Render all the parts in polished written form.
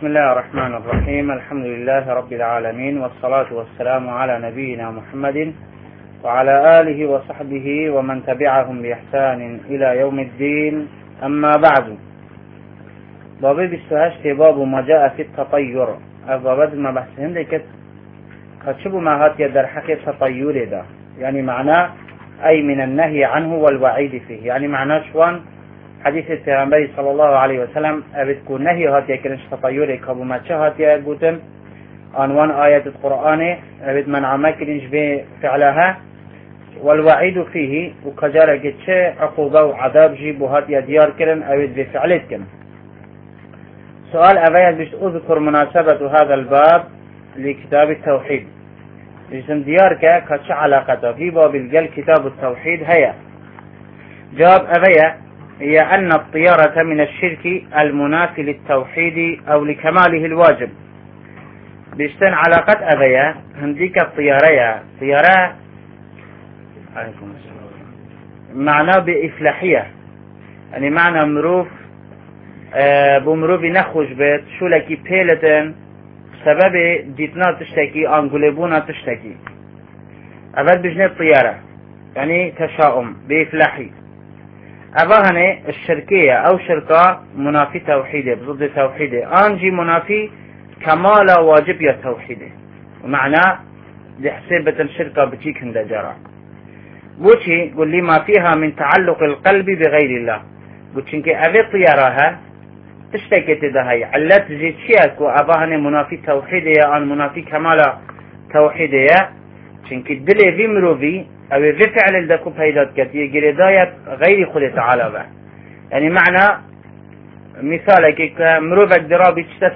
بسم الله الرحمن الرحيم. الحمد لله رب العالمين، والصلاة والسلام على نبينا محمد وعلى آله وصحبه ومن تبعهم بإحسان إلى يوم الدين. أما بعد، بابي بستهشت باب ما جاء في التطير. بابد ما بحثهم لك كتشبه ما هاتي در حق التطير ده، يعني معناه أي من النهي عنه والوعيد فيه. يعني معناه شوان حديث النبي صلى الله عليه وسلم أبتكون نهي هاتي كرنش تطير كابو ما هاتي قوتن عنوان آية القرآن أبت منع ما كرنش بفعلها والوعيد فيه، وكجارة قدش عقوبة وعذاب جيبو هاتي ديار كرن أبت بفعلت كرن. سؤال أبيت بش أذكر مناسبة هذا الباب لكتاب التوحيد. جسم ديارك كتش علاقته في باب الجل كتاب التوحيد. هيا جواب أبيت هي أن الطيرة من الشرك المنافي للتوحيد أو لكماله الواجب. بيشتن علاقة أبيا هنديك الطيارة طيارة عليكم السلام معناه بإفلاحية، يعني معنى مروف بمروف نخوش بيت شو لكي بيلتن سبب ديتنا تشتكي أنقلبونا تشتكي. أبد بجنة الطيارة يعني تشاؤم بإفلاحي. أباهني الشركية أو شركة منافي توحيده بضد توحيده، أنجي منافي كمال واجب يا توحيده، ومعناه لحسابة الشركة بتيك هند جرى بوشي قل لي ما فيها من تعلق القلب بغير الله. بوشي كي أبي طيارها تشتكي تدهي علت جيت شيك وأباهني منافي توحيده أن منافي كمال توحيده، چونكي دلي في مروفي او في فعل دكو پیدات كتي جريداية غير خود تعالى به. يعني معنى مثالك مروفك درابي تشتا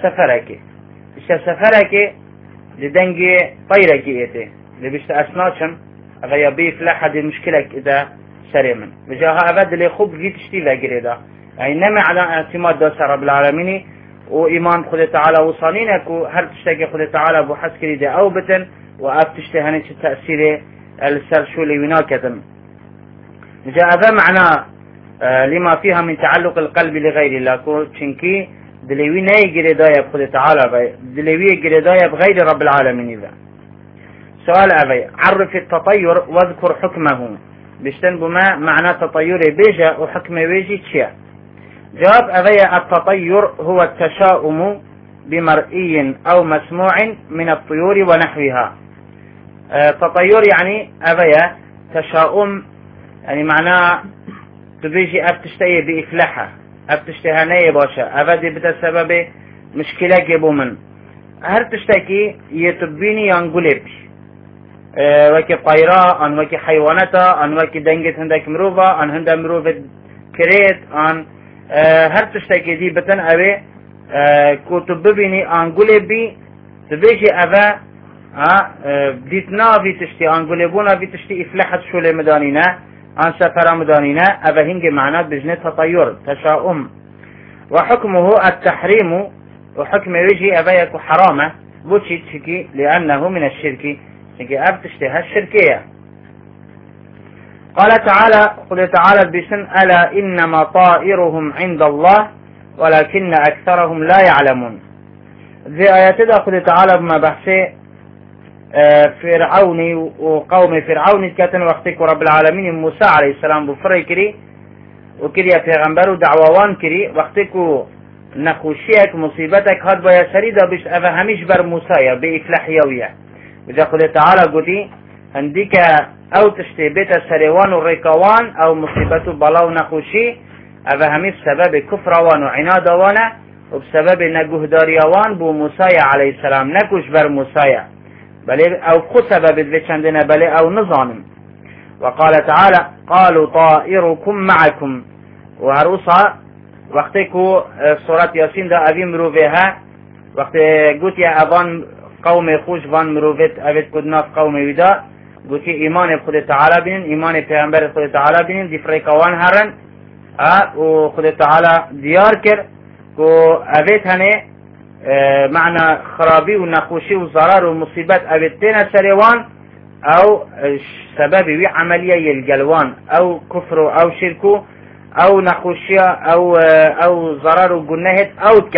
سفرك لدنجي طيرك ايتي لبشتا اسناتشم اغا يبيف لحد المشكلة اذا سريما بجاها ابد اللي خوب في تشتي ذا جريدا. يعني نمع على اعتماد داس رب العالمين وإيمان خود تعالى وصانينك وهر تشتاقي خود تعالى بحث كريدة او بتن وأب تشتهني التأثير السرشولي وناكتم. جاء ذا معنى لما فيها من تعلق القلب لغير الله، كو چنكي دلوي ناي جريدايا بخد تعالى دلوي جريدايا بغير رب العالمين. ذا سؤال أبي عرف التطير واذكر حكمه. بيشتن بما معنى تطير بيجا وحكم بيجي تشيا. جواب أبي التطير هو التشاؤم بمرئي أو مسموع من الطيور ونحوها. تطير يعني أبيا تشاؤم، يعني معناه تبيجي أبتشتهي بإفلاحة أبتشتهانية باشا أبدي بتسبب مشكلة جيبو من هر تشتكي يتبيني ينقلب وكي طيرا أن وكي حيوانتا أن وكي دنجت هندك مروفا أن هندا مروفة كريت أن هر تشتكي دي بتن أبي كو تبيني أنقلبي تبيجي أبا ديتنا في تشتي أنقلبونا في تشتي إفلاحة شولي مدانينا عن سفر مدانينا أبا هنجي معناه بجنة تطير تشاؤم. وحكمه التحريم، وحكم يجي أبا يكو حرامة بوشي تشكي لأنه من الشرك تشكي أب تشتيها الشركية. قال تعالى بسن ألا إنما طائرهم عند الله ولكن أكثرهم لا يعلمون. ذي آيات قال تعالى بما بحثي فرعوني وقوم فرعون كاتن وقتك رب العالمين موسى عليه السلام بفري كري وكري يا پیغمبر ودعوان كري وقتك نخوشيك مصيبتك هاد بايا سريدا بش افا هميش بر موسى بإفلاح يوية. وذا قل تعالى قلتي هنديك او تشتي بيت السريوان والريكوان او مصيبته بلاو نخوشي افا هميش سبب كفروان وعناد وانا وبسبب نقوه داريوان بو موسى عليه السلام نكوش بر موسى بل او خسبة بدفشندنا بل او نظام. وقال تعالى قالوا طائركم معكم. وهروسا وقتكو سورة ياسين دا ابي مروفيها وقت قلت يا ابان قوم خوش فان مروفيت ابت كدناف قوم ودا قلت ايمان بخد تعالى بين ايمان پیغمبر خد تعالى بين دي فريقوان هرن وخد تعالى ديار كر كو ابت هنه معنى خرابي ونخوشي وضرر ومصيبات أبتين سريوان أو سبب عملية الجلوان أو كفر أو شرك أو نخوشية أو ضرر وجنهت أو كان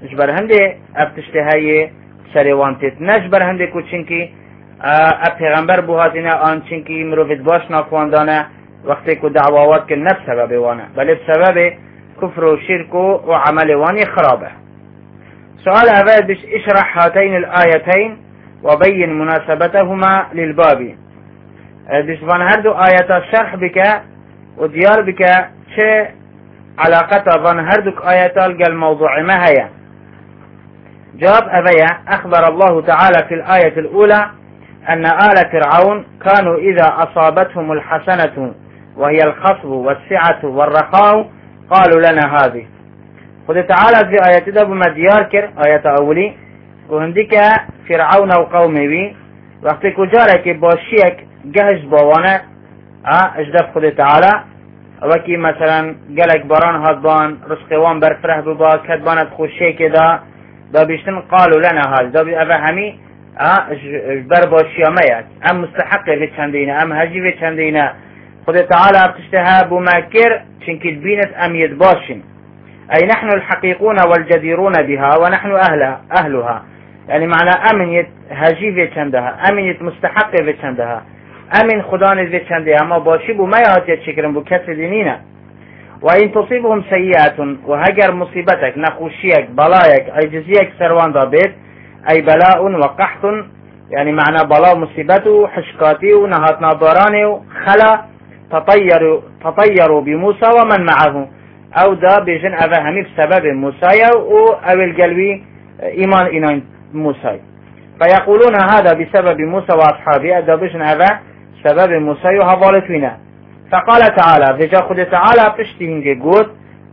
جبر هندي ابتشتهاي سريوانتت نجبر هندي كوچنكي پیغمبر بوهاتنا آن چنكي مروفت باش ناخواندانه وقتی که دعوات که نب سبب وانه بل بسبب كفر و شرك و عمل واني خرابه. سؤال اول بش اشرح هاتين الآيتين وبين مناسبتهما للباب. بش فان هردو آيات شرح بك وديار بك چه علاقة فان هردوك آيات الموضوع ما هي. جواب أبيا أخبر الله تعالى في الآية الأولى أن آل فرعون كانوا إذا أصابتهم الحسنة وهي الخصب والسعة والرخاء قالوا لنا هذه. خد تعالى في آية دب مديار كر آية أولي وهندك فرعون وقومه وقت كجارك باشيك جهز بوانا اجدب خد تعالى وكي مثلا قالك بران هادبان رزقوان برفره ببا كدبانت خوشي كدا دا بيشتن قالوا لنا هذا دا بأبا همي برباشي أميات أم مستحق في چندينة أم هجي في چندينة خد تعالى بتشتها بماكر شنكد بينت أم يدباشن أي نحن الحقيقون والجديرون بها ونحن أهلها يعني معنى أمن هجي في چندها أمن مستحق في چندها أمن خدان في چندها ما باشي بما يهات يتشكرن بكسر دينينا وإن تصيبهم سيئة وهجر مصيبتك نخوشيك بلايك عجزيك سروان ضابط أي بلاء وقحط يعني معنى بلاء مصيبته حشكاتي ونهاتنا باراني خلا تطيروا بموسى ومن معه أو دا بيجن أبا همي بسبب موسى أو القلبي إيمان إنان موسى فيقولون هذا بسبب موسى وأصحابه دا بيجن أبا سبب موسى وهبالتونا. فقال تعالى فجا خد تعالى بشتهنج قوت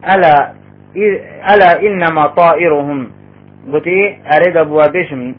ألا إنما طائرهم قلتي أريد أبوا بشم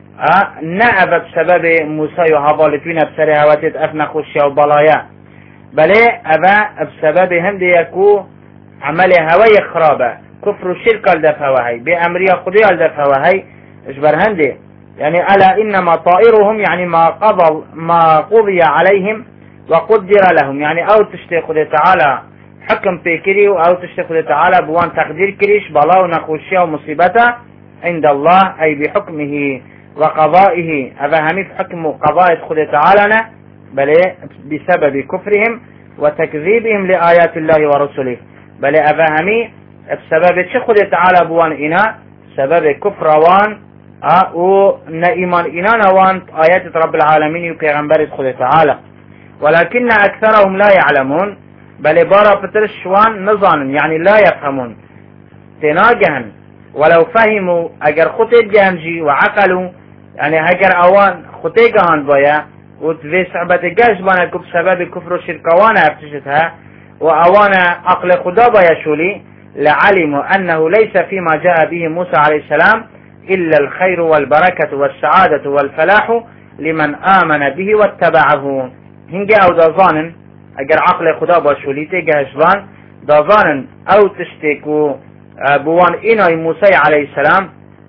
نعب بسبب موسى وهبالتونا بسرها وتت أفنى خشيا وبلايا بل أبا بسبب هم ديكو عمل هواي خرابة كفر الشرك الدفهوهي بأمريا قضي الدفهوهي اجبر هندي يعني ألا إنما طائرهم يعني ما قضي عليهم وقدر لهم يعني أو تشتي خد تعالى حكم بكري أو تشتي خد تعالى بوان تقدير كريش بلا ونخوشيا ومصيبته عند الله أي بحكمه وقضائه أبا همي في حكم قضاء خد تعالى بل بسبب كفرهم وتكذيبهم لآيات الله ورسله بل أبا همي بسبب خد تعالى بوان إنا سبب كفر وان او نإيمان إنا نوان آيات رب العالمين وبيغمبر خد تعالى ولكن أكثرهم لا يعلمون بل بارا بترشوان نظانا يعني لا يفهمون تناجهن ولو فهموا أجر خطيب جهنجي وعقلوا يعني هجر أوان خطيجهن بايا وتفي صعبة جاجبانا كب سبب كفر الشركوانا افتشتها وأوانا عقل خدا بايا شولي لعلموا أنه ليس فيما جاء به موسى عليه السلام إلا الخير والبركة والسعادة والفلاح لمن آمن به واتبعه. هنجي أو دازانن أجر عقل خدا باشولي تجهشبان دازانن أو تشتكو بوان إناي موسى عليه السلام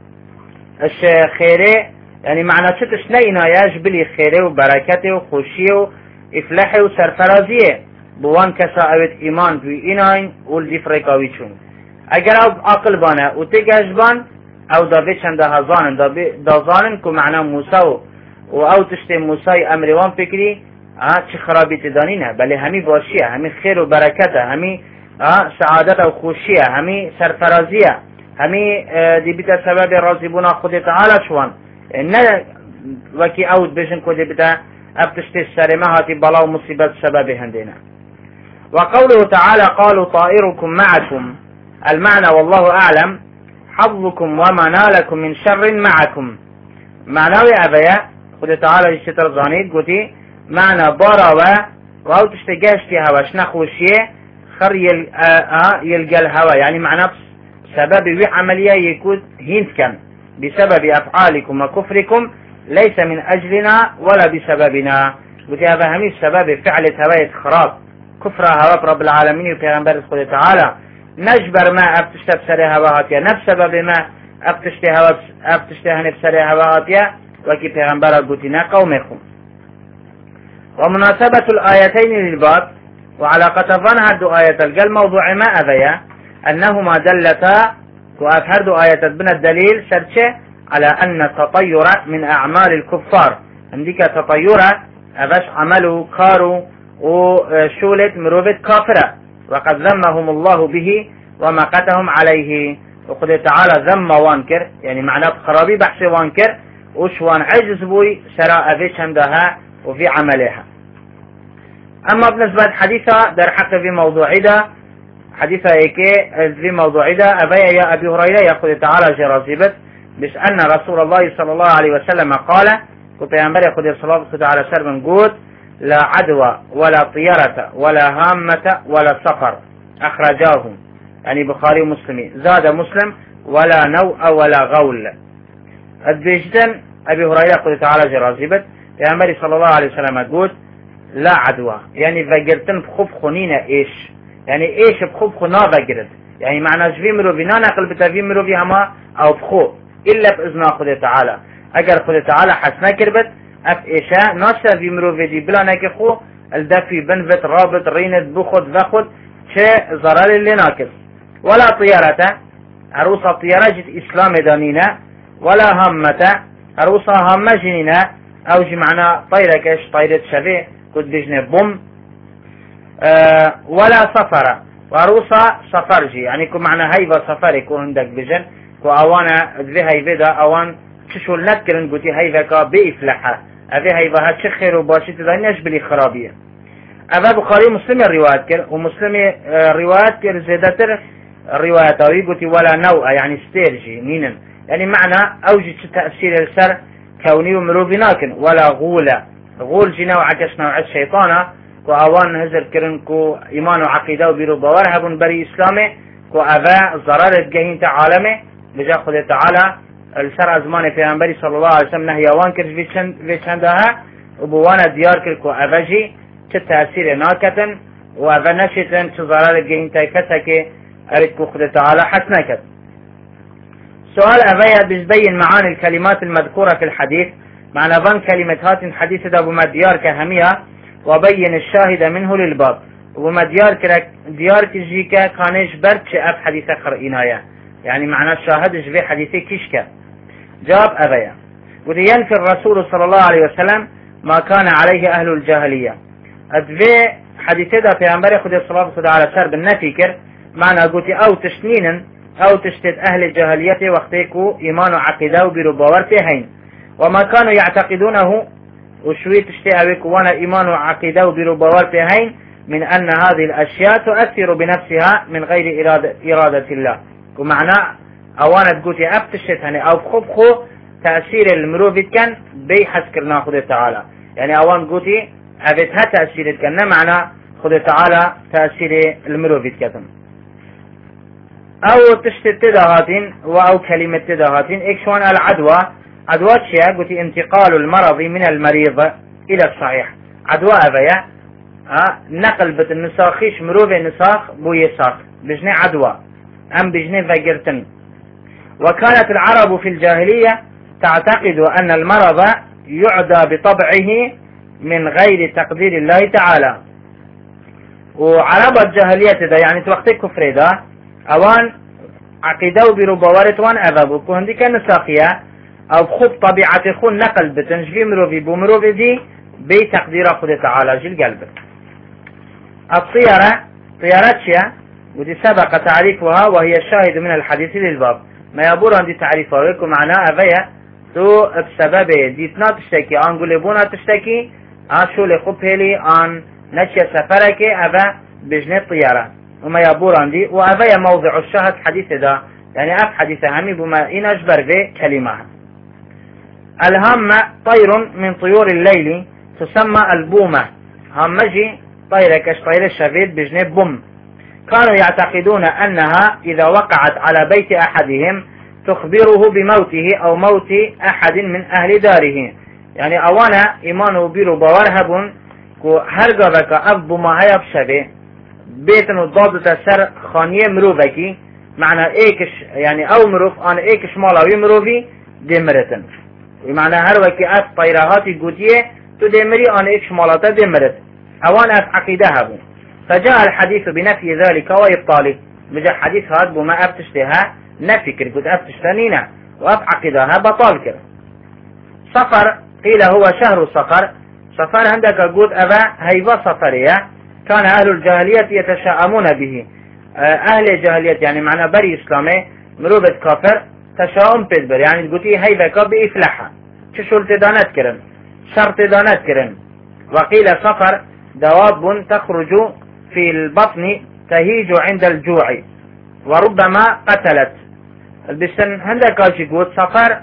الشيخيري يعني معنى شتش نيناياش بلي خيره وبركته وخوشيه وإفلاحه وسرفرازيه بوان كسا أبد إيمان في إناي ولدي فريقاوي چون أجر أو عقل بانا وتجهشبان أو دافيشن دازانن كو معنى موسى أو تشتي موسى أمروان فكري چه خرابی تدانینه بله همی باشیه همی خیر و برکته همی سعادت و خوشیه همی سرفرازیه همی دی بیتا سبب راضی بونا خود تعالی شوان نه وکی اود بشن که دی بیتا ابتشتی سرمه هاتی بلا و مصیبت سبب هندینا. وقوله تعالى قالوا طائركم معكم المعنى والله أعلم حظكم وما نالكم من شر معكم معنوي أبيا خود تعالى يشتر ظانيد قلتي معنى بارا و تشتجاشتي هواش نخوشيه خر يلقى الهوا يعني معنى بسبب عملية يكون هنت كان بسبب أفعالكم وكفركم ليس من أجلنا ولا بسببنا قلت هذا همي سبب فعل هواية خراب كفر هوا رب العالمين وبيغمبر سبحانه تعالى نجبر ما أبتشتى بسري هواهاتيا نفس سبب ما أبتشتى هنفسري هواهاتيا وكي بيغمبر قلتنا قومكم. ومناسبة الآيتين للباب وعلاقة ظنها آية الموضوع ما أذيا أنهما دلتا كأف هردو آية بنا الدليل سرچه على أن التطير من أعمال الكفار. عندك تطير أبش عملوا كارو وشولة مروفة كافرة، وقد ذمهم الله به ومقتهم عليه. وقد تعالى ذم وانكر، يعني معناه خرابي بحث وانكر وشوان عجز بوي شراء فيش عندها وفي عملها. أما بالنسبة حديثة در حق في موضوع ده، حديثة ايكي في موضوع ده أبي يا أبي هريرة يقول تعالى جرازيبت بس أن رسول الله صلى الله عليه وسلم قال كنت ينبري يقول صلى الله عليه وسلم قول لا عدوى ولا طيرة ولا هامة ولا سفر، أخرجاه يعني بخاري ومسلم. زاد مسلم ولا نوء ولا غول. الدجتن أبي هريرة يقول تعالى جرازيبت ينبري صلى الله عليه وسلم قول لا عدوى، يعني فقرتن بخوف خنينة إيش، يعني إيش بخوف خنا فقرت، يعني معنى جفي مروفي نا نقل بتفي مروفي هما أو بخو إلا بإذن خد تعالى. أجر خد تعالى حسنا كربت أف إيشا ناشا في مروفي دي بلا ناكي خو الدفي بنفت رابط رينت بخد فخد شيء ضرر اللي ناكس. ولا طيارة عروسة طيارة جت إسلام دانينا، ولا همة عروسة همة جنينا أو جمعنا طيرة كش طيرة شفي كد بجنة بوم. ولا سفر وعروسة سفرجي، يعني كو معنى هيبة سفر يكون عندك بجن كو أوانا ذي هيبة دا أوان تشول نذكرن قوتي هيبة كا بإفلحة أذي هيبة هتشخر وباشي تدانيش بلي خرابية. أبا بخاري مسلم الروايات كر ومسلم الروايات كر زيادتر الروايات أوي قوتي ولا نوع يعني ستيرجي نينن، يعني معنى أوجد تأثير السر كوني ومروبي ناكن. ولا غولة غول جنا وعكس نوع الشيطانة كو اوان هزر كرن كو ايمان وعقيدة وبيرو باورهبون بري اسلامه كو ابا ضرر الجهين تعالمه لجا خد تعالى السر ازمان في انبري صلى الله عليه وسلم نهي اوان كرش في چندها وبوانا ديار كر كو ابجي تتأثير ناكتن وابا نشتن تضرر الجهين تاكتك ارد كو خد تعالى حسنكت. سؤال ابايا بيبين معاني الكلمات المذكورة في الحديث، معنى بان كلمة هات حديث دا بما ديار كهمية وبين الشاهد منه للباب وما ديار كجيكا كانش برد أف حديث خرئنايا، يعني معنى الشاهد جبه حديثي كشكا. جاب أبايا وذي ينفي الرسول صلى الله عليه وسلم ما كان عليه أهل الجاهلية. أدفي حديثي دا في أنبري خد الصلاة على سر بالنفي كر، معنى قلت أو تشنين أو تشتد أهل الجاهلية وقتيكو إيمان وعقيدة وبرباور هين، وما كانوا يعتقدونه وشوي تشتهي وانا ايمان وعقيدة وبربوار هين من ان هذه الاشياء تؤثر بنفسها من غير ارادة الله. ومعنى اوانا تقولي افتشت هني او خبخو تأثير المروفيت كان بيحسكر ناخذ تعالى، يعني اوان قولي ابتها تأثير كان معنى خذ تعالى تأثير المروفيت كتم او تشتت تدهاتين او كلمة تدهاتين اكشوان العدوى. عدوى شيء قلت انتقال المرض من المريض إلى الصحيح. عدوى أبايا نقل بت النساخيش مروفي نساخ بو يساخ بجني عدوى أم بجني فقرتن. وكانت العرب في الجاهلية تعتقد أن المرض يعدى بطبعه من غير تقدير الله تعالى. وعرب الجاهلية ده يعني توقت كفر ده أوان عقيدة بربوارت وان أذابو كهندي كنساخية او خود طبيعة خود نقل بتنجفي مروفي بمروفي دي بتقدير خود تعالى جل قلبك. الطيارة طيارات شيء ودي سبق تعريفها وهي الشاهد من الحديث للباب، ما يبور عندي تعريفها ويكون معناها أبايا تو بسبب ديتنا تشتكي ان قلبونا تشتكي شو لخب هلي ان نشي سفرك أبا بجنة طيارة، وما يبور عندي وأبايا موضع الشاهد حديث ده، يعني أف حديث همي بما إن أجبر في كلمة. الهامة طير من طيور الليل تسمى البومة. هامجي طيرة كشطير الشفيد بجنب بوم. كانوا يعتقدون أنها إذا وقعت على بيت أحدهم تخبره بموته أو موت أحد من أهل داره، يعني أوانا إيمانه بيرو بوارهبون كو هرقبك أبو ما هيب شبه بيتن الضاد تسر خانية مروفكي، معنى ايكش يعني او مروف انا ايكش مالاوي مروفي دمرتن، ومعنى هروكي اف طيرهاتي قوتيه تدمري انا ايكش مالاتا دمرت اوان اف عقيدة هبون. فجاء الحديث بنفي ذلك وإبطاله، بجاء حديث هاد بما أبتشتها نفكر قلت أف تشتنينا وأف عقيدها بطال كر. صفر قيل هو شهر صفر. صفر عندك قلت أبا هيبا صفرية كان أهل الجاهلية يتشاءمون به. أهل الجاهلية يعني معنى بري إسلامي مروبة كافر تشاؤم بيدبر يعني قلتي هيبا كابي إفلحة ششول تدانات كرن شرط تدانات كرن. وقيل صفر دواب تخرج في البطن تهيج عند الجوع وربما قتلت. بسن عندك قلت صفر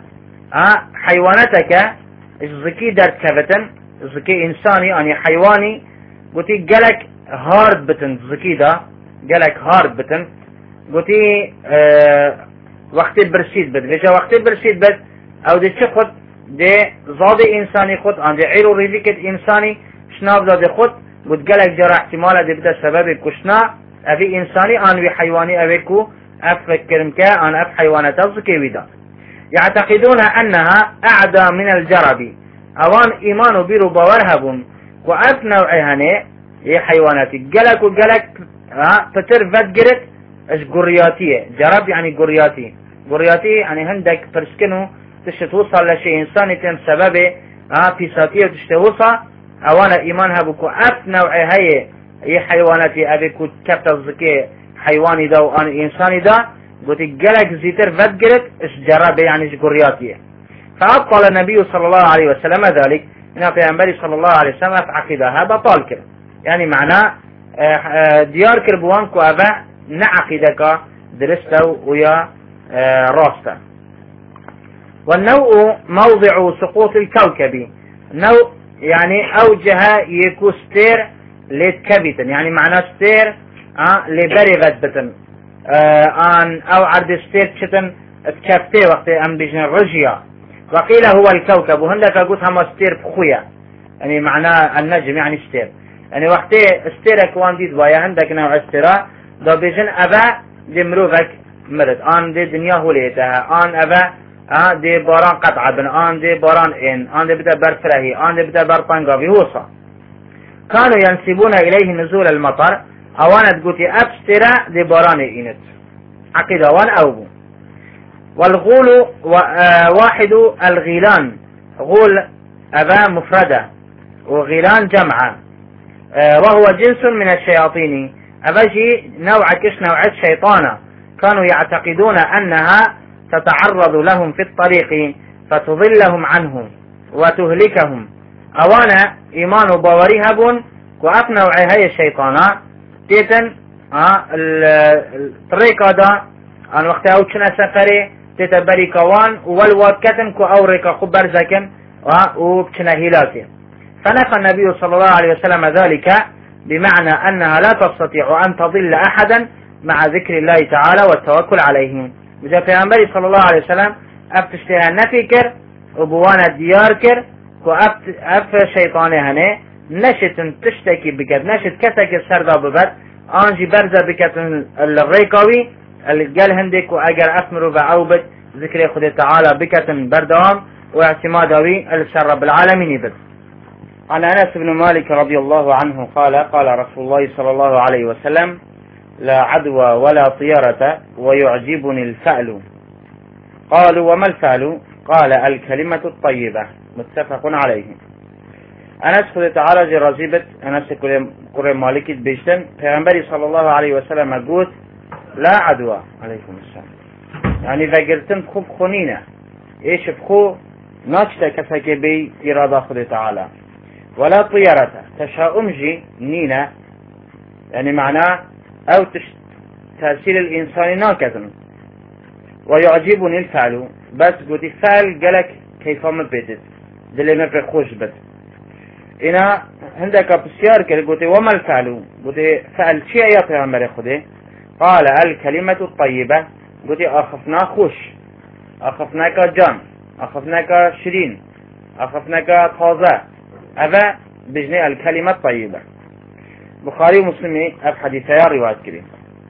حيوانتك الزكي درت كفتن الزكي إنساني يعني حيواني قلتي قلك هارد بتن زكي دا قالك هارد بتن قلتي وقت برسيد بد بيجا وقت برسيد بد او دي تشخد دي زادي انساني خد عن دي عيرو ريزيكت انساني شناف دادي خد قلت قالك جرى احتمال دي بدا سبب كشنا افي انساني ان في حيواني افيكو افكرم كا ان اف حيوانات الزكي ويدا. يعتقدون انها اعدى من الجرب اوان ايمانو بيرو باورهبون واف نوعهني هي حيواناتي قالك وقالك فتر فدقرت اش قرياتية جرب يعني قرياتي يعني هندك فرسكنو تشتوصل لشيء انساني تم سببه بيساتية تشتوصل اوانا ايمانها بكو اف نوعي هي حيواناتي ابيكو كبت الزكي حيواني دا وان انساني دا قلت قلق زيتر فدقرت اش جرب يعني اش قرياتية. فابطل النبي صلى الله عليه وسلم ذلك ان پیغمبر صلى الله عليه وسلم عقيدها بطال كر يعني معناه ديار كربوان كو ابا نعقيدك درسته ويا راسته. والنوء موضع سقوط الكوكب نوء يعني اوجه يكو ستير لتكبتن يعني معناه ستير لبرغت بتن ان او عرض ستير شتن تكبتي وقت ام بجن رجيا. وقيل هو الكوكب وهندك قلت هم ستير بخويا يعني معناه النجم يعني ستير يعني وقت ستيرك وان ديد بايا عندك نوع استراء دا بيجن ابا دي مروفك مرد ان دي دنيا هوليتها ان ابا دي باران قطعة بن ان دي باران ان دي بدا برفرهي ان دي بدا برطنقا بيوصا. كانوا ينسبون اليه نزول المطر اوانت قوتي ابسترا دي باران انت عقيدة وان اوبو. والغول واحد الغيلان غول ابا مفردة وغيلان جمعة وهو جنس من الشياطين أبجي نوع كش نوع الشيطانة كانوا يعتقدون أنها تتعرض لهم في الطريق فتضلهم عنه وتهلكهم. أوانا إيمان باوريهبون وأف نوع هاي الشيطانة تيتن الطريقة دا أن وقت أوتشنا سفري تتبري كوان والوكتن كو أوريكا خبر زكن وبتنا هلاكي. فنفى النبي صلى الله عليه وسلم ذلك بمعنى أنها لا تستطيع أن تضل أحدا مع ذكر الله تعالى والتوكل عليه. وجاء في أنبري صلى الله عليه وسلم أفتشتها نفكر وبوانا دياركر وأف شيطاني هني نشت تشتكي بكت نشت كتك السردة ببت أنجي برزة بكت الريكوي الجل هندك وأجر أثمر بعوبت ذكر خد تعالى بكت بردام واعتمادوي السر رب العالمين بس. عن أنس بن مالك رضي الله عنه قال قال رسول الله صلى الله عليه وسلم لا عدوى ولا طيرة ويعجبني الفأل. قالوا وما الفأل؟ قال الكلمة الطيبة. متفق عليه. أنس خذ تعالى جرازيبت أنس قرى مالك بيشتن پیغمبر صلى الله عليه وسلم قلت لا عدوى عليكم السلام يعني فقرتن خوب خونينة ايش بخو ناكتا كسك بي إرادة خذ تعالى ولا طيرة تشاؤمجي نينا يعني معناه او تأثير الإنسان ناكتن. ويعجبني الفعل بس قلت الفعل قالك كيف ما بدت دلي ما بخوش بد إنا عندك بسيار كده قلت وما الفعل قلت فعل شيء يا پیغمبر خده قال الكلمة الطيبة قلت أخفنا خوش أخفناك جان أخفناك شرين أخفناك طازة أبا بجني الكلمة الطيبة. بخاري ومسلمي أب حديثي رواية كريم.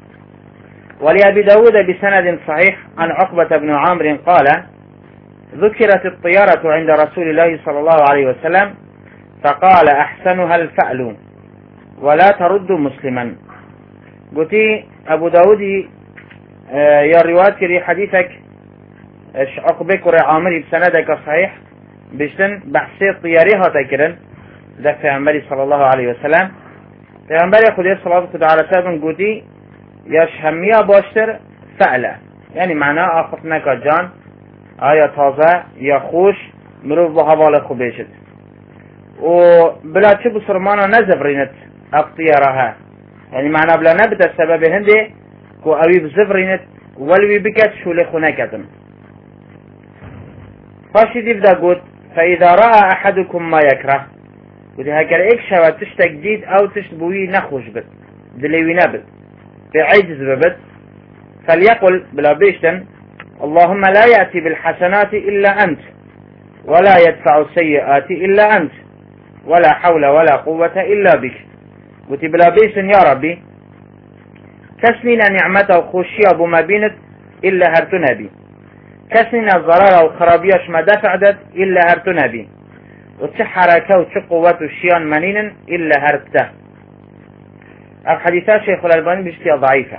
ولأبي داود بسند صحيح عن عقبة بن عامر قال ذكرت الطيارة عند رسول الله صلى الله عليه وسلم فقال أحسنها الفأل ولا ترد مسلما. قلت أبو داود يا روايات كري حديثك عقبك وري عامري بسندك صحيح بيشتن بحثي طياريها تكرن ده في صلى الله عليه وسلم في خدير صلى الله عليه وسلم قدي يشهمية باشتر فعلا يعني معناه أخفناك جان آية تازة يخوش مروف بحوالي خبيشت وبلا تشبو سرمانا نزفرينت أبطيارها يعني معناه بلا نبت السبب هندي كو أوي بزفرينت ولوي بكت شو لخناكتم فاشي ديبدا قد فإذا رأى أحدكم ما يكره ودي هكذا إكشا وتشتك جديد أو تشتبوي نخوش بت دليوي نبت بعجز ببت فليقل بلا بيشتن اللهم لا يأتي بالحسنات إلا أنت ولا يدفع السيئات إلا أنت ولا حول ولا قوة إلا بك قلت بلا بيشتن يا ربي كسننا نعمته خوشية بما بينت إلا هرتنا بي كسننا الضرارة وخرابيش ما دفعدت إلا هرتنا بي وتحركه وتقوة الشيان منين إلا هربته الحديثات شيخ الألباني بشتية ضعيفة.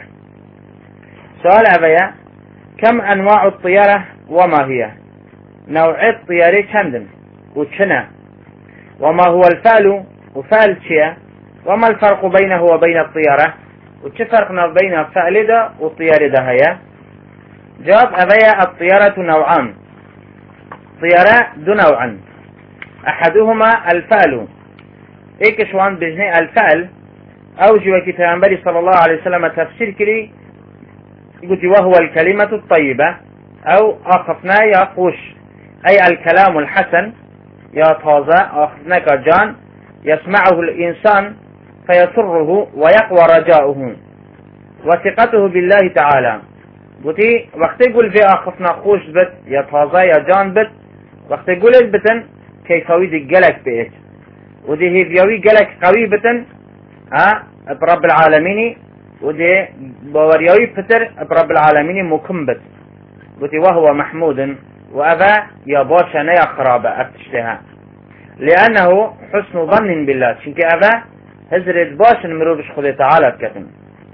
سؤال أبيا كم أنواع الطيارة وما هي؟ نوع الطيارة كندن وشنا وما هو الفعل وفعل شيء وما الفرق بينه وبين الطيارة وشفرقنا بين الفعل ده والطيارة ده هي؟ جواب أبيا الطيارة نوعان طيارة دو نوعا أحدهما الفعل إيكشوان بجني الفعل أوجه كتاب صلى الله عليه وسلم تفسير كلي يقول وهو الكلمة الطيبة أو أخفنا يا خوش أي الكلام الحسن يا طازة أخفنا كجان يسمعه الإنسان فيسره ويقوى رجاؤه وثقته بالله تعالى قلتي وقت يقول في أخفنا خوش بت يا طازة يا جان بت وقت يقول البتن كيف يدي جلك بيت ودي هي فيوي جلك قوي بتن برب العالمين ودي بوريوي فتر برب العالمين مكمبت ودي وهو محمود وأبا يا باشا نيا خرابة أفتشتها لأنه حسن ظن بالله شنك أبا هزرت باش نمروبش خذي تعالى بكتن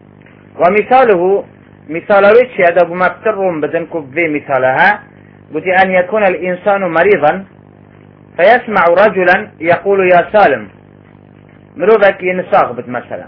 ومثاله مثالويتش هذا بما بترهم بدنكم في مثالها ودي أن يكون الإنسان مريضا فيسمع رجلا يقول يا سالم مروبك ينساق بت مثلا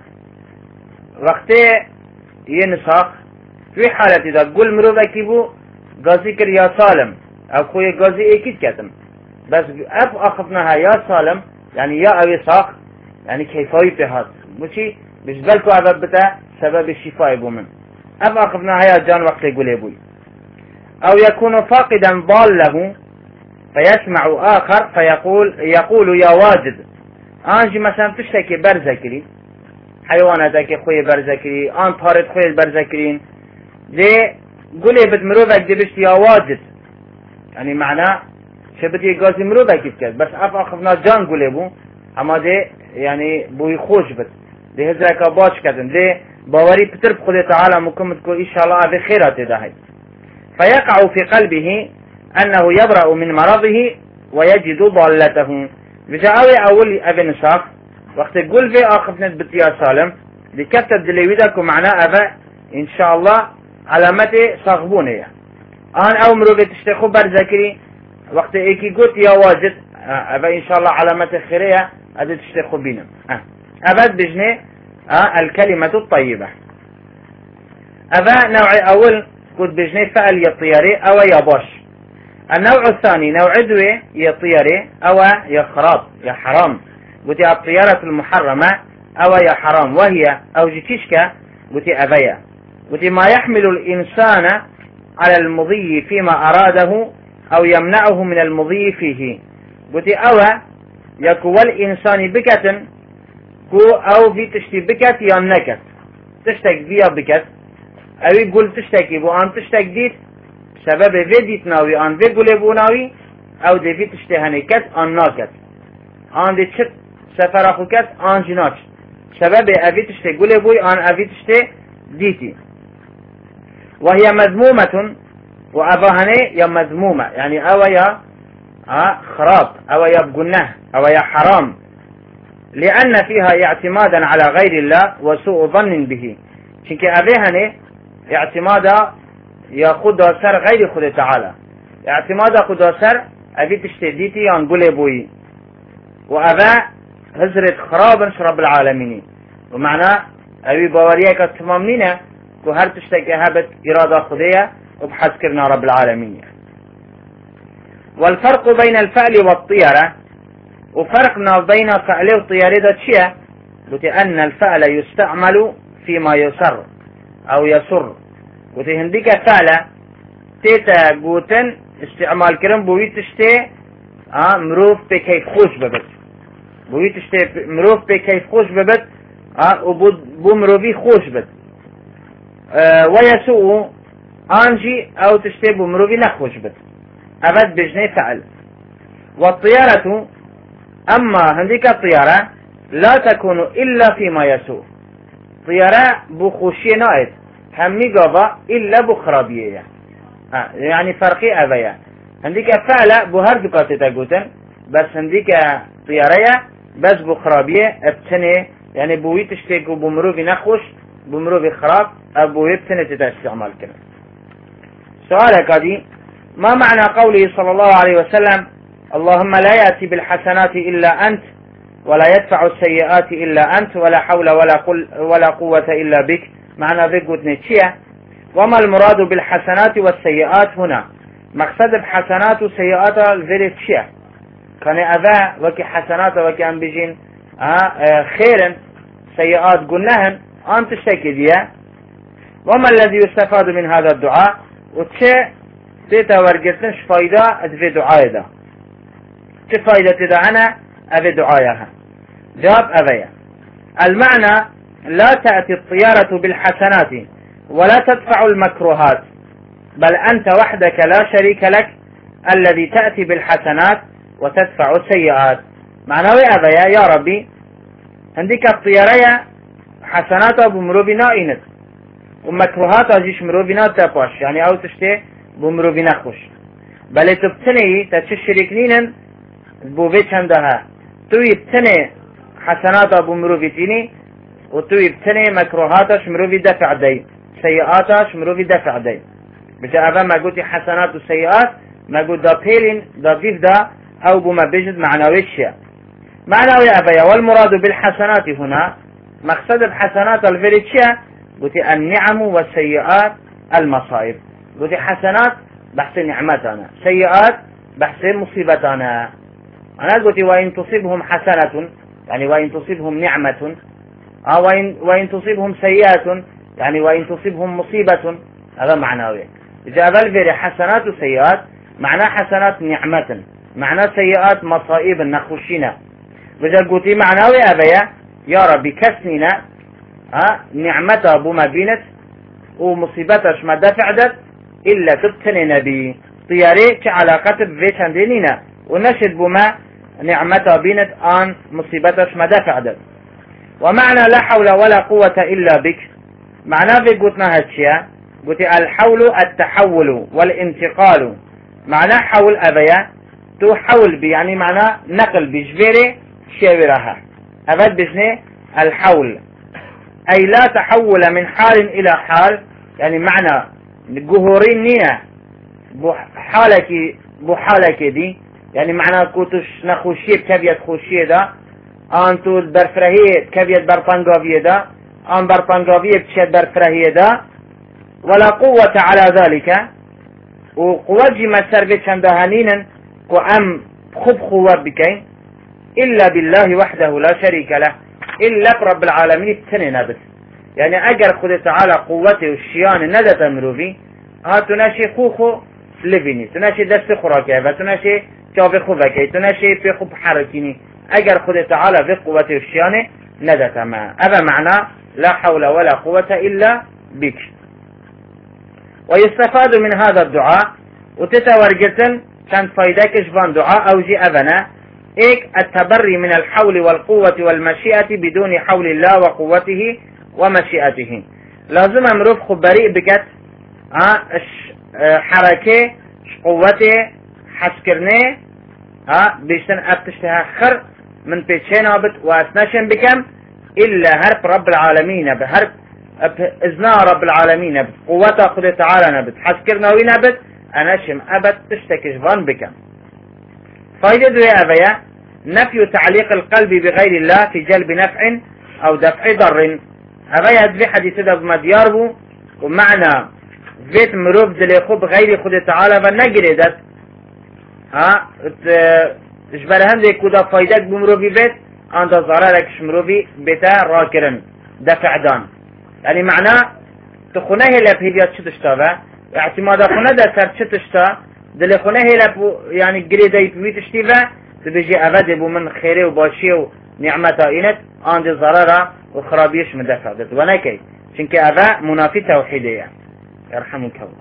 وقت ينساق في حالة إذا قل مروبك يبو قازي كر يا سالم أو خوي قازي اكيد كتم بس أب أخفناها يا سالم يعني يا أبي ساق يعني كيفاي بهذا مشي بجبلكو عذاب بتا سبب الشفاء يبو من أب أخفناها يا جان وقت يقول يبوي أو يكون فاقدا ضاله فيسمع آخر يقول يا واجد آنجي مثلا تشتكي برزكري حيواناتك خوي برزكري آن طارد خوي برزكرين دي قولي بتمروبك دي بشت يا واجد يعني معناه شبتي قاسي مروبك يتكاد بس أخفنا جان قولي بو اما دي يعني بوي خوش بت دي هزرك باش كدن دي باوري بترب خدي تعالى مكم تقول إن شاء الله هذه خيرات داهي فيقع في قلبه أنه يبرأ من مرضه ويجد ضالته بجاوي أول أبي نساق وقت تقول في آخفنا بتيا سالم لكتب دليويدك ومعناه أبا إن شاء الله علامتي صاغبونية أنا أو مروبي تشتخو برزكري وقت إيكي قلت يا واجد أبا إن شاء الله علامتي خيرية أدي تشتخو بينم أبد بجني الكلمة الطيبة أبا نوعي أول قلت بجني فعل يطيري أو يباش النوع الثاني نوع دوي يطيري أو يخراب يا حرام قلت الطيارة المحرمة أو يا حرام وهي أو جتشكا قلت أبيا قلت ما يحمل الإنسان على المضي فيما أراده أو يمنعه من المضي فيه قلت أو يكو الإنسان بكت أو في تشتي بكت ينكت تشتك بيا بكت أو يقول تشتكي بو أن تشتك ديت سبب فيديت ناوي أن في قولي بو ناوي أو دي في تشتي هنكت أن ناكت أن دي تشت سفر أخو كت أن جناش سبب أفي تشتي قولي بوي أن أفي تشتي ديتي وهي مذمومة وأباهني يا مذمومة يعني أو يا خراب أو يا بقناه أو يا حرام لأن فيها اعتمادا على غير الله وسوء ظن به شنك أبيهني اعتمادا يا خدا سر غير خدا تعالى اعتماد خدا سر أبي تشتديتي ينقل بوي وأبا هزرت خرابا رب العالمين ومعنى أبي باوريك التمامنين وهر تشتكي هبت إرادة خدية وبحث كرنا رب العالمين. والفرق بين الفعل والطيرة وفرقنا بين فعل والطيرة ده شيء أن الفعل يستعمل فيما يسر أو يسر وتهنديك فعل تيتا قوتن استعمال كرم بوي تشتي مروف بكيف خوش ببت بوي تشتي مروف بكيف خوش ببت وبو مروفي خوش بت ويسوء انجي او تشتي بو مروفي نخوش بت ابد بجني فعل. والطيارة اما هنديك الطيارة لا تكون الا فيما يسوء طيارة بو خوشي نائد همي قضاء الا بو خرابية يعني فرقي أبايا هنديك فعلا بهر دكاتي تقوتن بس هنديك طيارية بس بخرابية ابتني يعني بوي تشتيكو بمروفي نخوش بمروفي خراب ابوي ابتني تتستعمال كنا. سؤالك هذه ما معنى قوله صلى الله عليه وسلم اللهم لا يأتي بالحسنات إلا أنت ولا يدفع السيئات إلا أنت ولا حول ولا قوة إلا بك معنى ذي قوتني تشيه وما المراد بالحسنات والسيئات هنا مقصد بحسنات وسيئات الفيريت شيء كان أذا وكي حسنات وكي أن بيجين خيرا سيئات قلناهن أن تشتكي ديا. وما الذي يستفاد من هذا الدعاء وتشي تيتا ورقتنش فايدة في دعاء ده تشي فايدة تدعنا أبي دعايها جواب أبيا المعنى لا تأتي الطيارة بالحسنات ولا تدفع المكروهات بل أنت وحدك لا شريك لك الذي تأتي بالحسنات وتدفع السيئات. معناه أبيا يا ربي عندك الطيارة حسنات بمروبي نائنت ومكروهات أجيش مروبي ناتباش يعني أو تشتي بمروبي نخوش بل تبتني تششركنين بوبيت عندها توي بتني حسنات بمروبي تيني وتوي بتني مكروهاتش مروبي دفع دي سيئاتش مروبي دفع دي بجا أبا ما قلت حسنات وسيئات ما قلت دا بيلين دا فيف دا أو بما بجد معنوي الشيء معنوي أبايا. والمراد بالحسنات هنا مقصد الحسنات الفيريتشيا قلت النعم والسيئات المصائب قلت حسنات بحث نعمتنا سيئات بحث مصيبتنا. أنا قلت وإن تصيبهم حسنة يعني وإن تصيبهم نعمة وإن تصيبهم سيئة يعني وإن تصيبهم مصيبة هذا معناه. إذا أبالفير حسنات وسيئات معناه حسنات نعمة معناه سيئات مصائب نخشنا. وإذا قلت معناه أبيا يا ربي كسننا نعمته بما بينت ومصيبتش ما دفعت إلا تبتني نبي طياري كعلاقة بفيت عندنا ونشد بما نعمته بينت آن مصيبتش ما دفعت. ومعنى لا حول ولا قوة إلا بك معناه في قلتنا هالشيء قلت الحول التحول والانتقال معناه حول أبيا تو حول بي يعني معناه نقل بجبيري شاورها أبد بجني الحول أي لا تحول من حال إلى حال يعني معنى جهورين نينا بحالك دي يعني معنى كوتش نخوشيه كبيت خوشيه دا أنتو برفرهيه كبيت برطنقافيه دا أن برطنقافيه بتشد برفرهيه دا ولا قوة على ذلك وقوة ما سربت شندهانين وأم خب خوة بكين إلا بالله وحده لا شريك له إلا رب العالمين تنين بس يعني أجر خد تعالى قوته والشيان ندى تمرو في تناشي خوخو لفيني تناشي دست خوراكي تناشي جاب خوبكي تناشي في خوب حركيني أجر خد تعالى في قوته والشيان ندى تما هذا معنى لا حول ولا قوة إلا بك. ويستفاد من هذا الدعاء وتتورجتن كان فايدك إجبان دعاء أو جي أبنا إيك التبري من الحول والقوة والمشيئة بدون حول الله وقوته ومشيئته. لازم امروف خبريء بكت حركة قوته حسكرنه بيشتن ابتشتها خر من بيتشين عبت واسناشن بكم إلا هرب رب العالمين بهرب إذنا رب العالمين نبت قوة خد تعالى نبت حسكرنا وي نبت أنشم أبت تشتكش ظن بك. فايدة دوية أبيا نفي تعليق القلب بغير الله في جلب نفع أو دفع ضر. أبيا دفي حديث ده بمدياربو ومعنى فيت مروف دليخو بغير خد تعالى فنجردت اجبرهم دي كودا فايدك بمروفي بيت عند ضررك مروفي بيتا راكرن دفع دان. يعني معناه تخونه هلا بهديات شتشتا اعتماد خونه ده سر شتشتا دل خونه هلا يعني جريداي بوي تشتيفا تبيجي ابد بو من خيره وباشي ونعمته اينت عند ضرره وخرابيش مدفع ده وانا كي شنك ابا منافي توحيديه يرحمك الله.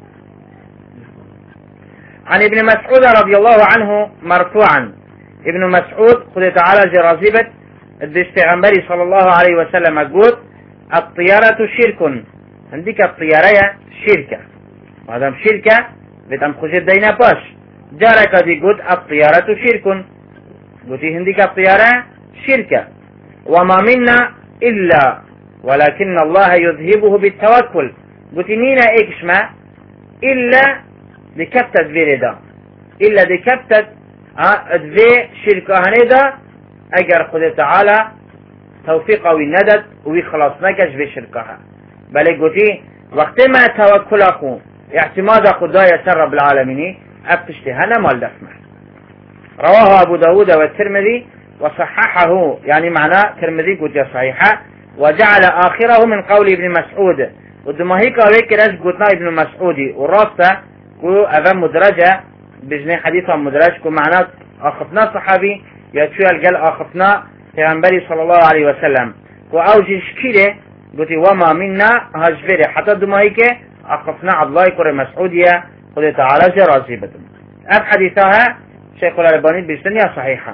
عن ابن مسعود رضي الله عنه مرفوعا ابن مسعود خذ تعالى جرازيبة الدستغنبري صلى الله عليه وسلم يقول الطيارة شرك. عندك الطيارة شركة وهذا شركة بتم خجد دينا باش جارك دي قد الطيارة شرك قلت عندك الطيارة شركة وما منا إلا ولكن الله يذهبه بالتوكل. قلت نينا إكشما إلا دكبتت فيريدا إلا دكبتت ذي شركة هنيدا أجر خد تعالى توفيق وندد ويخلص نكش في شركها بل قلتي وقت ما توكل أخو اعتماد خدايا سر رب العالمين أبتشتهنا مال دفمه. رواه أبو داود والترمذي وصححه يعني معناه ترمذي قلت صحيحة وجعل آخره من قول ابن مسعود ودمهيك ويكرز قلتنا ابن مسعودي والرابطة كو أذا مدرجة بجني حديثا مدرج كو معناه أخفنا صحابي يتشوى القل أخفنا پیغمبری صلى الله عليه وسلم كو أوجي شكيله قلت وما منا هجفره حتى دمائي كي أخفنا عبد الله كور مسعودية قلت تعالى جرازي بدن أب حديثها شيخ الألباني بجنية صحيحة.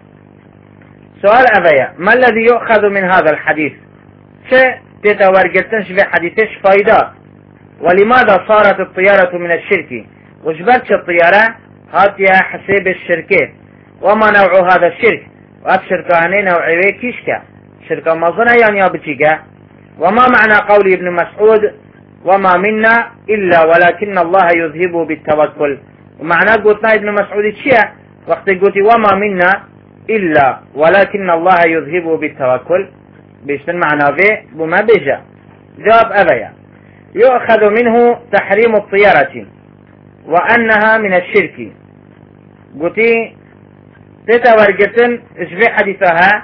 سؤال أبايا ما الذي يؤخذ من هذا الحديث؟ شيء تتورقتنش في حديثش فايدة ولماذا صارت الطيارة من الشرك؟ وجبرتش الطيارة هاتيا حسيب الشركة وما نوع هذا الشرك؟ وأبشر كهاني نوعي كيشكا شركة مظنة يعني أبتيكا. وما معنى قول ابن مسعود وما منا إلا ولكن الله يذهبه بالتوكل؟ ومعنى قلتنا ابن مسعود الشيء وقت قلت وما منا إلا ولكن الله يذهبه بالتوكل بيشتن معنى في بما بيجا. جواب أبايا يؤخذ منه تحريم الطيارة وأنها من الشرك. قلتي تتورقتن اشبه حديثها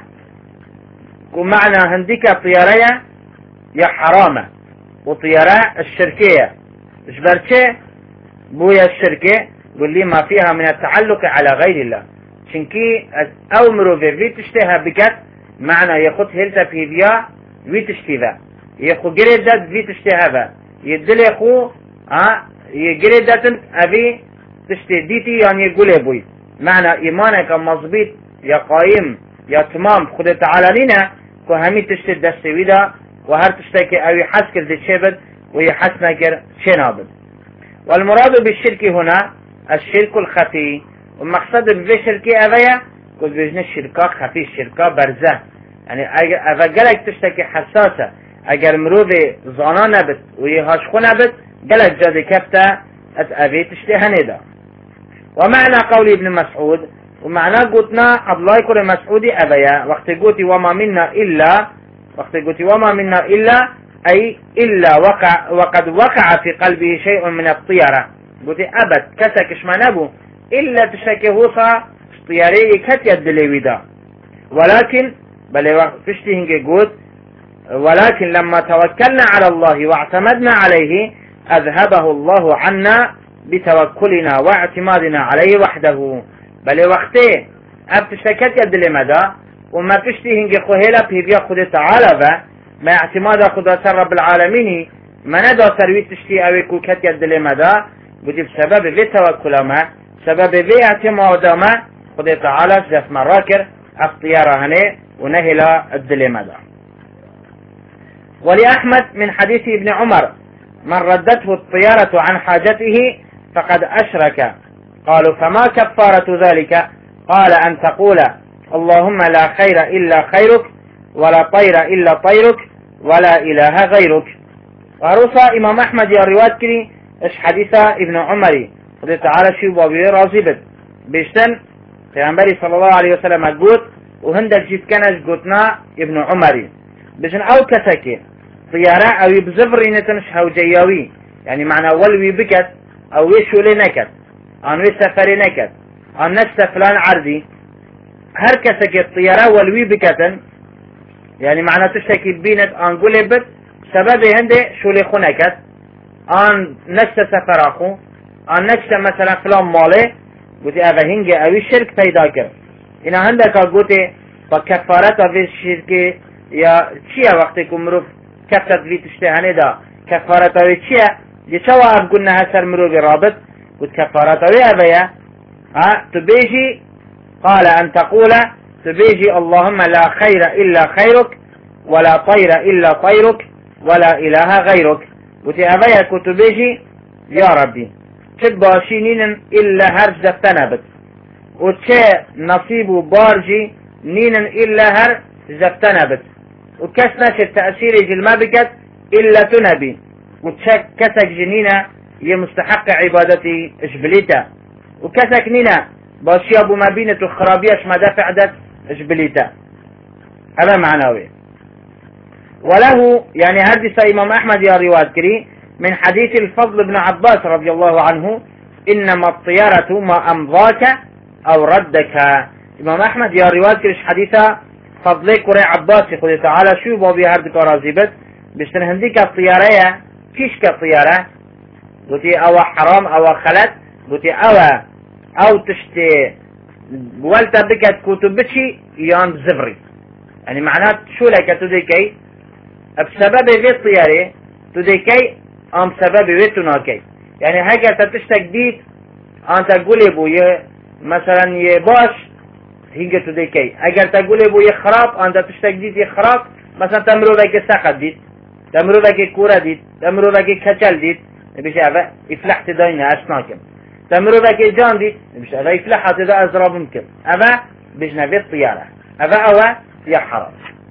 ومعنى هنديك الطيارة يا حرامة وطيارة الشركية اشبرتش بويا الشركة قل لي ما فيها من التعلق على غير الله شنكي أمرو في تشتها بكت معنى يخط هلتا في بيا في تشتها يخو جريدات في تشتها يدل يخو يجريدات أبي تشتديتي يعني يقول أبوي معنى إيمانك مظبوط يا قائم يا تمام خد تعالى لنا كهمي تشتد دستويدا وهر تشتكي أو يحسكر دي شبد ويحسنكر شنابد. والمراد بالشرك هنا الشرك الخفي والمقصد بالشرك أبايا قد بيجن الشركة خفي الشركة برزة يعني أذا قالك تشتكي حساسة أجر مروفي زانا نبت ويهاشخو نبت قالك جادي كفتا أبي تشتهني دا. ومعنى قول ابن مسعود ومعنى قلتنا عبد الله كور مسعودي أبايا وقت قلت وما منا إلا أي إلا وقد وقع في قلبه شيء من الطيرة قلت أبد كسكش ما نبو إلا تشتكي هوصا طياري كت يدلي ودا ولكن بل فشتهنجي قلت ولكن لما توكلنا على الله واعتمدنا عليه أذهبه الله عنا بتوكلنا واعتمادنا عليه وحده. بل وقته ابتشتكت يدلي مدى وما فشتهنجي خوهلا بيبيا خد تعالى ما اعتماد خدا سر رب العالمين ما ندى سرويت تشتي اويكو كت يدلي مدى بدي بسبب في توكل ما سبب في اعتماد ما خدا تعالى جف مراكر اختياره هني ونهلا الدلي مدى. ولأحمد من حديث ابن عمر من ردته الطيارة عن حاجته فقد أشرك. قالوا فما كفارة ذلك؟ قال أن تقول اللهم لا خير إلا خيرك ولا طير إلا طيرك ولا إله غيرك وعروسا إمام أحمد يا رواية كري إش حديثة ابن عمري خدي تعالى شو بابي راضي بد بيشتن پیغمبری صلى الله عليه وسلم قوت وهندك جيت كانش قوتنا ابن عمري بجن او كسكي طيارة او بزفري نتنش هاو جياوي يعني معنى ولوي بكت او يشولي نكت ان سفري نكت ان نشت فلان عرضي هر كسكي الطيارة ولوي بكتن يعني معنى تشتكي بينت ان قلبت سبب هندي شولي خونكت ان نشت سفر اخو ان نشت مثلا فلان مالي قلت اوه هنگه اوی شرک پیدا کرد اینا هندک قلت با کفارت اوی شرک یا چیه وقتی که مروف کفتت وی تشتهنه دا کفارت اوی چیه دی چه واب قلنا هسر مروف رابط قلت کفارت اوی اوی تبيجي قال أن تقول تبيجي اللهم لا خير إلا خيرك ولا طير إلا طيرك ولا إله غيرك قلت اوی تبيجي يا ربي تباشي نينن إلا هر زفتنا بت وتشي نصيب بارجي نينن إلا هر زفتنا بت وكسناش التأثير ما بكت إلا تنبي وتشك كسك جنينة يمستحق عبادتي إشبليتا وكسك نينا باشي أبو مبينة الخرابيش ما دافع دت إشبليتا هذا معنوي. وله يعني حديث إمام أحمد يا رواية كري من حديث الفضل بن عباس رضي الله عنه إنما الطيارة ما أمضاك أو ردك. إمام أحمد يا رواية كريش حديثة فضلك وري عباس يقول تعالى شو بابي هردك ورازيبت بشتن هنديك الطيارة كيش كالطيارة قلتي أو حرام أو خلت قلتي أو تشتي بولتا بكت كتبتشي يان بزفري يعني معنات شو لك تديكي بسبب في الطيارة تديكي ام سبب ويتناكي يعني هكا تتشتك ديت انت تقولي بو مثلا باش هنگه تديكي اگر تقولي بو خراب انت تشتك ديت خراب مثلا تمرو لك ساقط ديت تمرو لك كورة ديت تمرو لك كچل ديت بيش افا افلح تداينا اشناكم تمرو لك جان ديت بيش افا افلح تدا ازراب ممكن افا بيش نفي الطيارة افا يا حرام.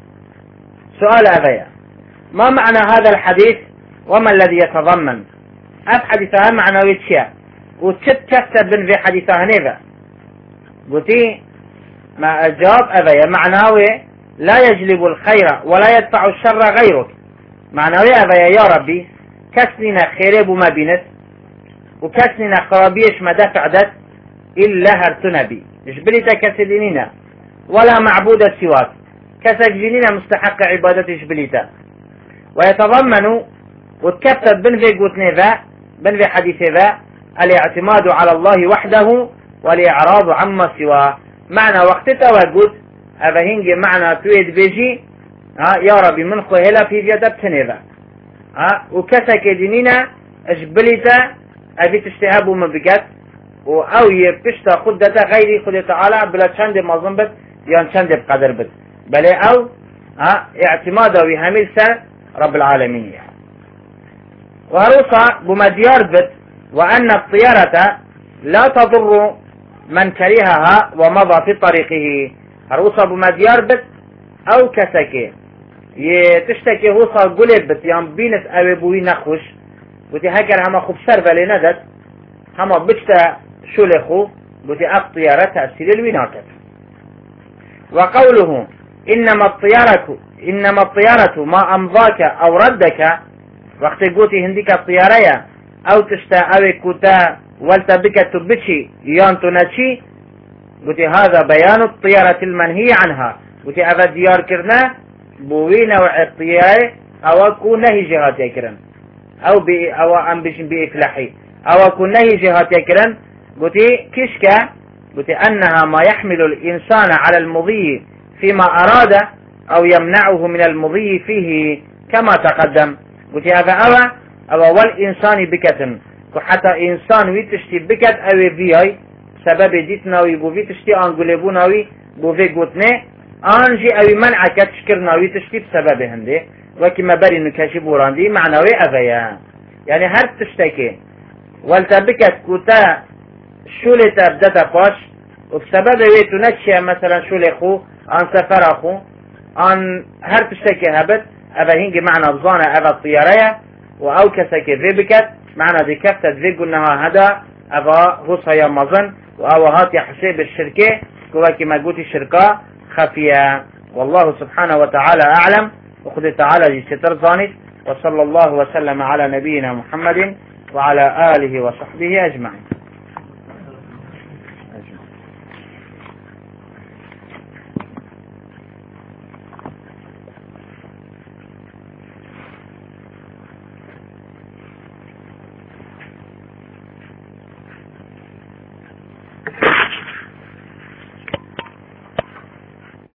سؤال افا ما معنى هذا الحديث وما الذي يتضمن؟ حديثها معنى ويتشيا وتشت كسب في حديثها نيفا قلتي ما الجواب أبيا معناه لا يجلب الخير ولا يدفع الشر غيرك معناه أبيا يا ربي كسننا خيرب ما بينت وكسننا خرابيش ما دفع دت إلا هرتنبي جبلت كسدينينا ولا معبود سواك كسك جنينا مستحق عبادة جبلتا. ويتضمن وتكتب بن في قوتنيفا بن في حديثيفا الاعتماد على الله وحده والإعراض عما سواه معنى وقت توقت أفهنجي معنى تويد بيجي يا ربي من خهلا في فيدا بتنيفا وكسك دينينا اجبلتا أبي تشتهابو من بكت أو يبتشتا خدتا غيري خد تعالى بلا چند مظنبت يان چند بقدر بت بل أو اعتماد وهميل سر رب العالمين. وهروسا بمديار بت وأن الطيارة لا تضر من كرهها ومضى في طريقه. هروسا بمديار بت أو كسكي يتشتكي هوسا قلب بت يام بينت أو بوي نخوش بتي هكر هما خوب سرفة لندت هما بجتا شلخو بتي الطيارة تأثير الويناكت. وقوله إنما الطيارة ما أمضاك أو ردك وقت قوتي هنديك الطيارة أو تشتا أو كوتا والتا بك تبتشي يانتو نتشي قوتي هذا بيان الطيارة المنهي عنها قوتي أذا ديار كرنا بوي نوع الطيارة أو كو نهي جهات يكرن أو أم بشن بإفلاحي أو كو نهي جهات يكرن قوتي كشكا قوتي أنها ما يحمل الإنسان على المضي فيما أراد أو يمنعه من المضي فيه كما تقدم. قلت هذا أو والإنسان بكتن حتى إنسان ويتشتي بكت أو فيهاي سبب ديتناوي بو فيتشتي أنقلبوناوي بو في قوتنا أنجي أو منعك تشكرناوي تشتي بسبب هندي وكما بري نكاشب وراندي معناوي أفيا يعني هر تشتكي والتبكت كوتا شولي تبدأ باش وبسبب ويتو نتشي مثلا شولي خو عن سفر أخو عن هر تشتكي هبت أبا هنجي معنا بظانة أبا الطيارية وأو كسك ذبكت معنى ذي كفتت ذي قلناها هذا أغا غصها يمظن وأو هاتي حسيب الشركة كواكي ما قلت الشركة خفية. والله سبحانه وتعالى أعلم وخذ تعالى ستر ظانت. وصلى الله وسلم على نبينا محمد وعلى آله وصحبه أجمعين.